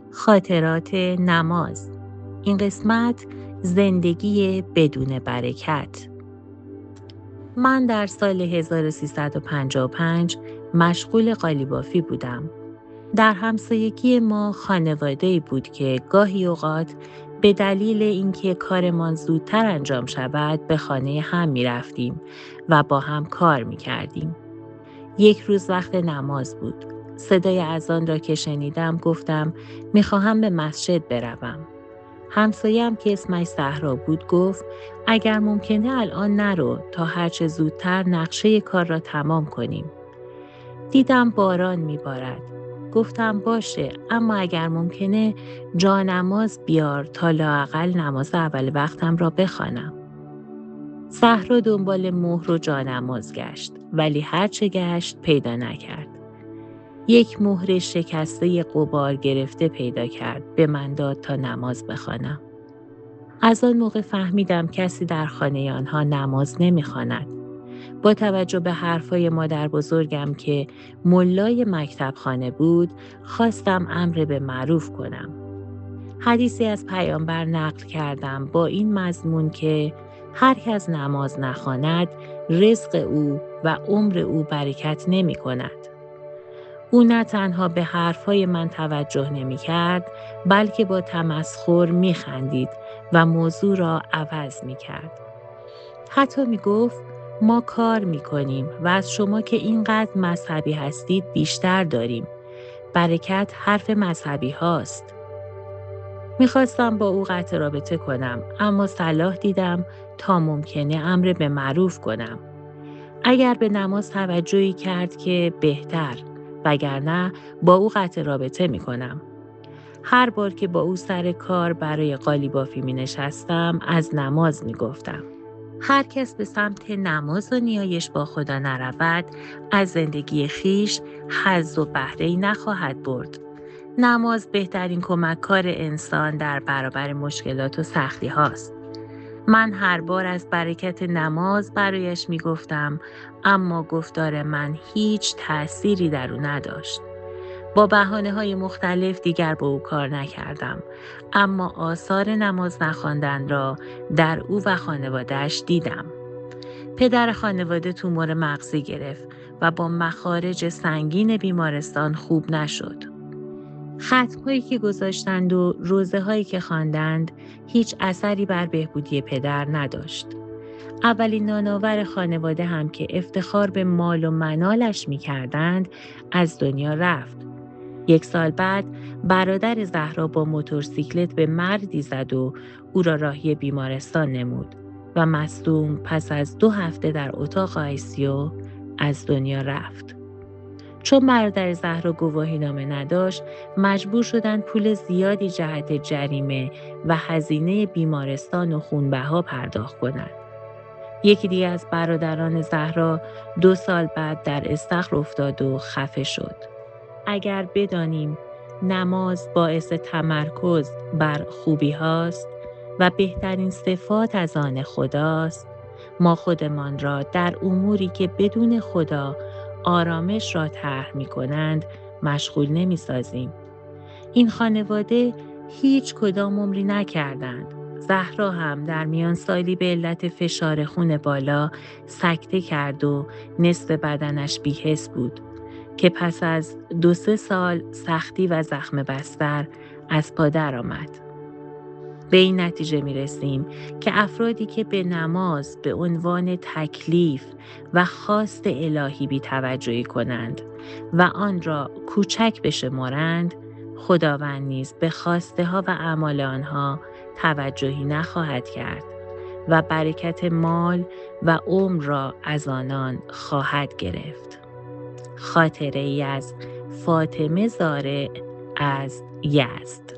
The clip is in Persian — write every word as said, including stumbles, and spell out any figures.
خاطرات نماز. این قسمت زندگی بدون برکت. من در سال هزار و سیصد و پنجاه و پنج مشغول قالیبافی بودم. در همسایگی ما خانواده‌ای بود که گاهی اوقات به دلیل اینکه کارمان زودتر انجام شود به خانه هم می رفتیم و با هم کار می کردیم. یک روز وقت نماز بود. صدای اذان را که شنیدم گفتم میخواهم به مسجد بروم. همسایه‌ام که اسمش زهرا بود گفت اگر ممکنه الان نرو تا هرچه زودتر نقشه کار را تمام کنیم. دیدم باران میبارد. گفتم باشه، اما اگر ممکنه جا نماز بیار تا لااقل نماز اول وقتم را بخوانم. زهرا دنبال مهر و جا نماز گشت، ولی هرچه گشت پیدا نکرد. یک مهر شکسته غبار گرفته پیدا کرد، به من داد تا نماز بخوانم. از آن موقع فهمیدم کسی در خانه آنها نماز نمیخواند. با توجه به حرفای مادر بزرگم که ملای مکتب خانه بود، خواستم امر به معروف کنم. حدیثی از پیامبر نقل کردم با این مضمون که هر کس نماز نخواند، رزق او و عمر او برکت نمی کند. او نه تنها به حرفهای من توجه نمی کرد، بلکه با تمسخر می خندید و موضوع را عوض می کرد. حتی می گفت ما کار می کنیم و از شما که اینقدر مذهبی هستید بیشتر داریم. برکت حرف مذهبی هاست. می خواستم با او قطع رابطه کنم، اما صلاح دیدم تا ممکنه امر به معروف کنم. اگر به نماز توجهی کرد که بهتر، وگرنه با او قطع رابطه می کنم. هر بار که با او سر کار برای قالیبافی می نشستم از نماز می گفتم. هر کس به سمت نماز و نیایش با خدا نرود، از زندگی خیش حظ و بهره‌ای نخواهد برد. نماز بهترین کمک‌کار انسان در برابر مشکلات و سختی هاست. من هر بار از برکت نماز برایش می گفتم، اما گفتار من هیچ تأثیری در او نداشت. با بهانه‌های مختلف دیگر با او کار نکردم، اما آثار نماز نخواندن را در او و خانواده‌اش دیدم. پدر خانواده تومور مغزی گرفت و با مخارج سنگین بیمارستان خوب نشد. ختم‌هایی که گذاشتند و روزه‌هایی که خواندند هیچ اثری بر بهبودی پدر نداشت. اولین نانآور خانواده هم که افتخار به مال و منالش می‌کردند از دنیا رفت. یک سال بعد برادر زهرا با موتورسیکلت به مردی زد و او را راهی بیمارستان نمود و مصدوم پس از دو هفته در اتاق آیسیو از دنیا رفت. چون برادر زهرا گواهینامه نداشت، مجبور شدند پول زیادی جهت جریمه و هزینه بیمارستان و خونبها پرداخت کنند. یکی دیگر از برادران زهرا دو سال بعد در استخر افتاد و خفه شد. اگر بدانیم نماز باعث تمرکز بر خوبی هاست و بهترین صفات از آن خداست، ما خودمان را در اموری که بدون خدا آرامش را طرح می کنند مشغول نمی سازیم. این خانواده هیچ کدام عمری نکردند. زهرا هم در میان سالی به علت فشار خون بالا سکته کرد و نصف بدنش بی‌حس بود که پس از دو سه سال سختی و زخم بستر از پا در آمد. به این نتیجه می رسیم که افرادی که به نماز به عنوان تکلیف و خواست الهی بی توجهی کنند و آن را کوچک بشمارند، خداوند نیز به خواسته ها و اعمال آنها توجهی نخواهد کرد و برکت مال و عمر را از آنان خواهد گرفت. خاطره ای از فاطمه زارع از یزد.